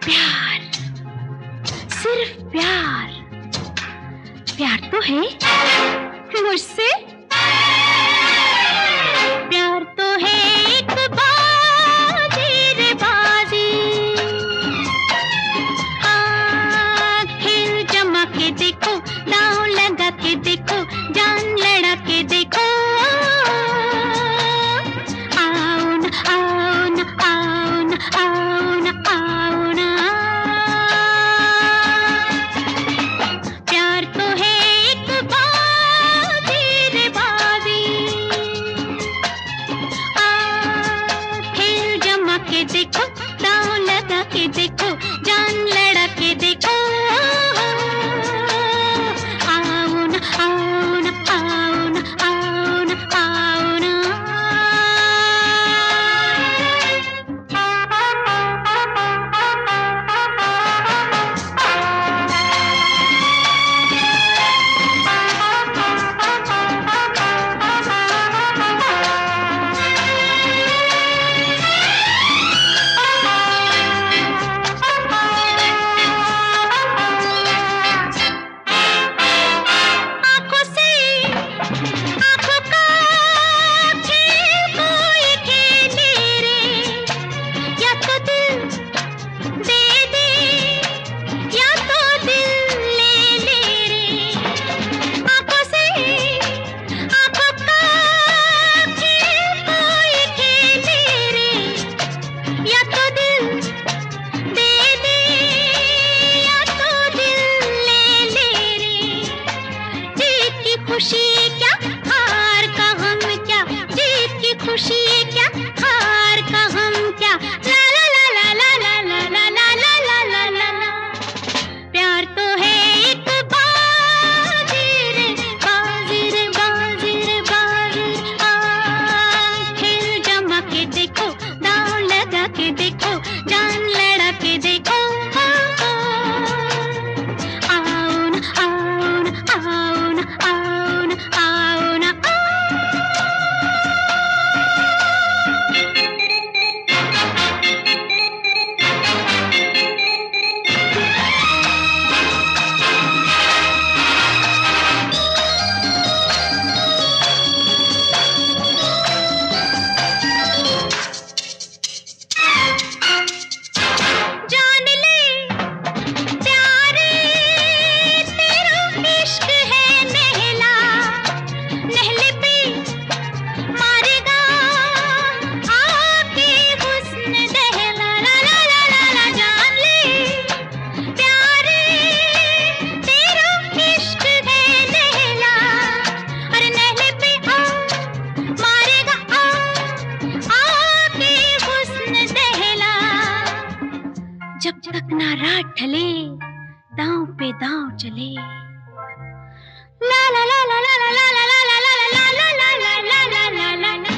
प्यार, सिर्फ प्यार, प्यार तो है मुझसे, प्यार तो है एक बाजी रे बाजी। आंखें जमा के देखो, दांव लगा के देखो, जान लड़ा के देखो। आओ न आओ न आओ न आओ न आओ न। प्यार तो है एक बाजी रे बाजी। आंखें जमा के देखो, दांव लगा के देखो, जान लड़ा के देखो। आओ न आओ न आओ न आओ न आओ न। आँखों से आँखों का खेल कोई खेले रे, या तो दिल दे दे या तो दिल ले ले रे। आँखों से आँखों का खेल कोई खेले रे, या तो दिल दे दे या तो दिल ले ले रे। जीत की खुशी क्या, हार का हम क्या, जीत की खुशी क्या, हार का हम क्या। ला ला ला ला ला ला ला ला ला ला ला ला ला। प्यार तो है एक बाजी रे बाजी रे बाजी रे बाजी। आंखें जमा के देखो, दांव लगा के देखो, जान लड़ा के देखो। आओ न आओ न आओ न आओ न आओ न। जान ले प्यारे तेरा इश्क है नहला, नहले पे मारेगा आके हुस्न दहला। ला ला ला ला ला। जान ले प्यारे तेरा इश्क है नहला, अरे नहले पे मारेगा आके हुस्न दहला। जब तक ना रात ढले, दांव पे दांव चले। ला ला ला ला ला ला ला ला ला ला ला ला ला ला ला ला ला ला ला।